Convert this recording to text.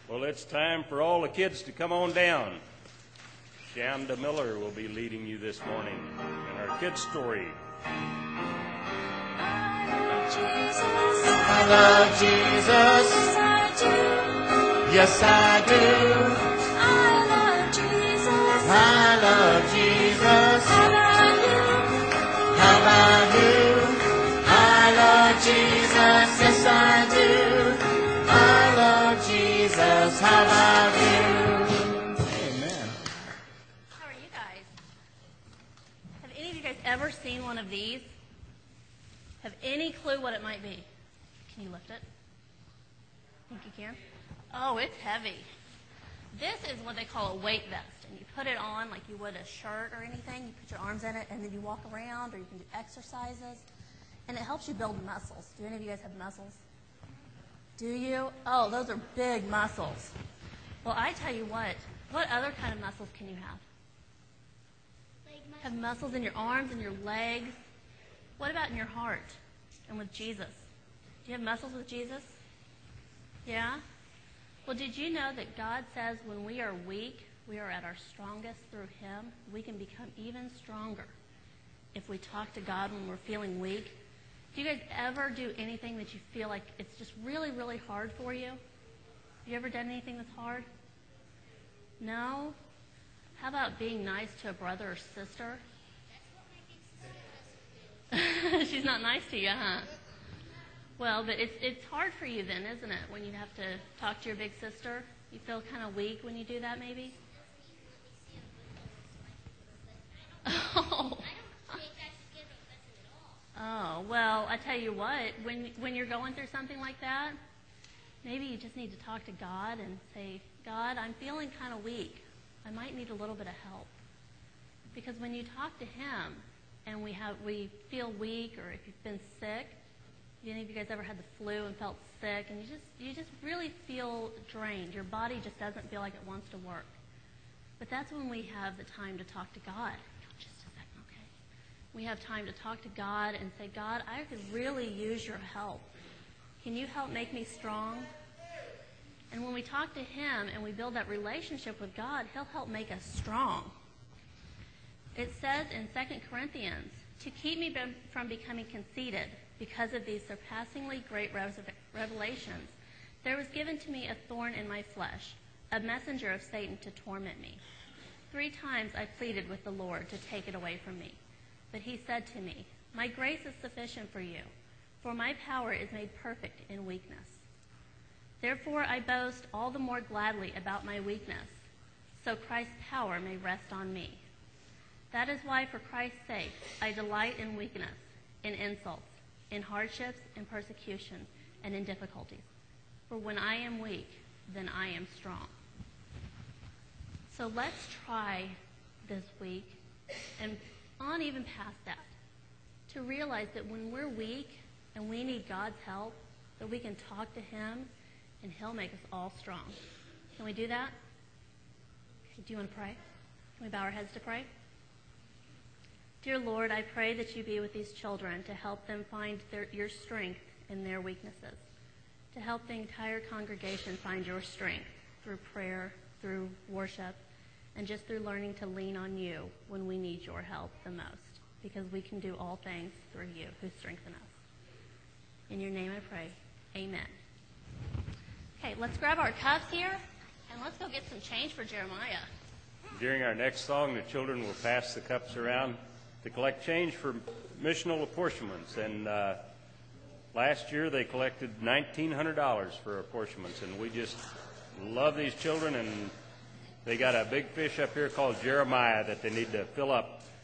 Well, it's time for all the kids to come on down. Shanda Miller will be leading you this morning in our kids' story. I love Jesus. Yes, I do. I love Jesus. I love Jesus. How about you? How about you? I love Jesus. Yes, I do. I love Jesus. How about you? Amen. How are you guys? Have any of you guys ever seen one of these? Have any clue what it might be? Can you lift it? Think you can? Oh, it's heavy. This is what they call a weight vest, and you put it on like you would a shirt or anything. You put your arms in it, and then you walk around, or you can do exercises, and it helps you build muscles. Do any of you guys have muscles? Do you? Oh, those are big muscles. Well, I tell you what other kind of muscles can you have? Have muscles in your arms and your legs. What about in your heart and with Jesus? Do you have muscles with Jesus? Yeah? Well, did you know that God says when we are weak, we are at our strongest through Him? We can become even stronger if we talk to God when we're feeling weak. Do you guys ever do anything that you feel like it's just really, really hard for you? Have you ever done anything that's hard? No? How about being nice to a brother or sister? She's not nice to you, huh? Well, but it's hard for you then, isn't it, when you have to talk to your big sister? You feel kind of weak when you do that, maybe? Oh. Oh, well, I tell you what, when you're going through something like that, maybe you just need to talk to God and say, God, I'm feeling kind of weak. I might need a little bit of help. Because when you talk to Him and we feel weak, or if you've been sick, any of you guys ever had the flu and felt sick, and you just really feel drained. Your body just doesn't feel like it wants to work. But that's when we have the time to talk to God. Just a second, okay? We have time to talk to God and say, God, I could really use your help. Can you help make me strong? And when we talk to Him and we build that relationship with God, He'll help make us strong. It says in 2 Corinthians, to keep me from becoming conceited because of these surpassingly great revelations, there was given to me a thorn in my flesh, a messenger of Satan to torment me. 3 times I pleaded with the Lord to take it away from me. But He said to me, my grace is sufficient for you, for my power is made perfect in weakness. Therefore I boast all the more gladly about my weakness, so Christ's power may rest on me. That is why, for Christ's sake, I delight in weakness, in insults, in hardships, in persecution, and in difficulties. For when I am weak, then I am strong. So let's try this week, and on even past that, to realize that when we're weak and we need God's help, that we can talk to Him, and He'll make us all strong. Can we do that? Okay, do you want to pray? Can we bow our heads to pray? Dear Lord, I pray that you be with these children to help them find your strength in their weaknesses, to help the entire congregation find your strength through prayer, through worship, and just through learning to lean on you when we need your help the most, because we can do all things through you who strengthen us. In your name I pray. Amen. Okay, let's grab our cups here, and let's go get some change for Jeremiah. During our next song, the children will pass the cups around to collect change for missional apportionments. And last year they collected $1,900 for apportionments, and we just love these children, and they got a big fish up here called Jeremiah that they need to fill up